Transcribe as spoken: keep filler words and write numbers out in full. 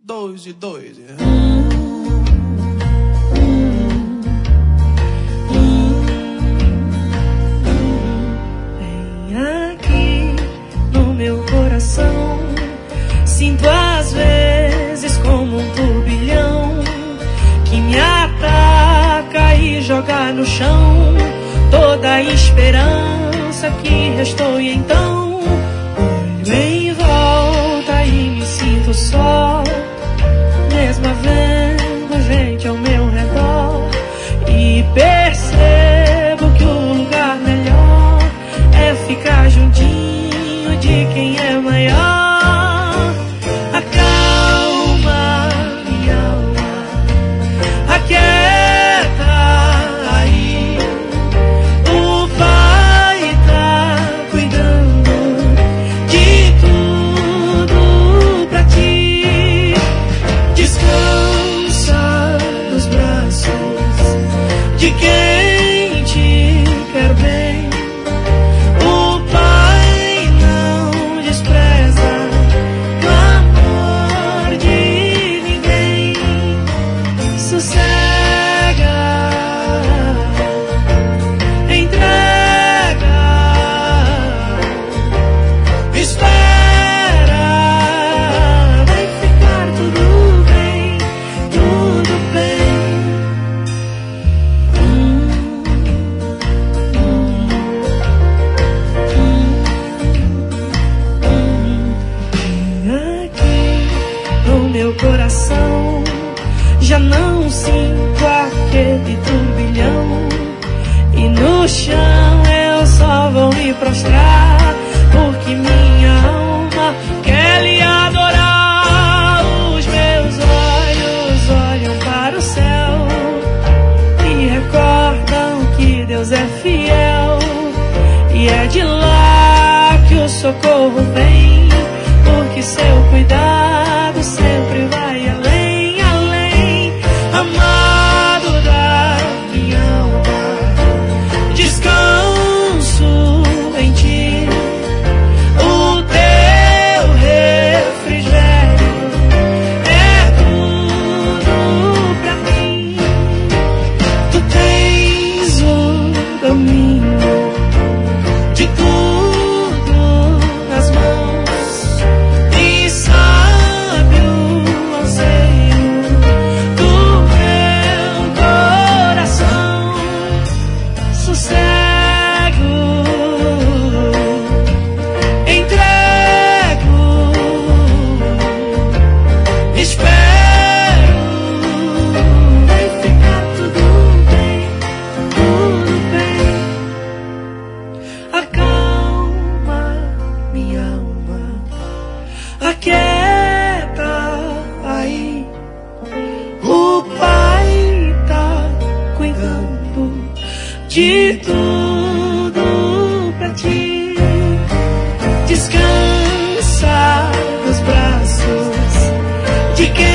Dois e dois. Vem aqui no meu coração, sinto às vezes como um turbilhão que me ataca e joga no chão toda a esperança que restou. E então olho em volta e me sinto só, mesmo havendo gente ao meu redor, e percebo que o lugar melhor é ficar juntinho de quem é maior. Acalma minha alma, aquieta aí, o Pai tá cuidando de tudo pra ti. Descansa nos braços de quem te quer bem. O Pai não despreza clamor de ninguém. Sossega, entrega, espera, vai ficar tudo bem, tudo bem. Hum, hum, hum, hum. Aqui no meu coração já não sinto aquele turbilhão, e no chão eu só vou me prostrar, porque minha alma quer lhe adorar. Os meus olhos olham para o céu e recordam que Deus é fiel, e é de lá que o socorro vem, porque seu cuidado sempre vai além, além. Amado da minha alma, descanso em ti, o teu refrigério é tudo pra mim. Tu tens o domínio de tudo nas mãos, e sabe o anseio do meu coração. Sossego, entrego, espero, vai ficar tudo bem, tudo bem. Acalma minha alma, aquieta aí, o Pai tá cuidando de tudo pra ti. Descansa nos braços de quem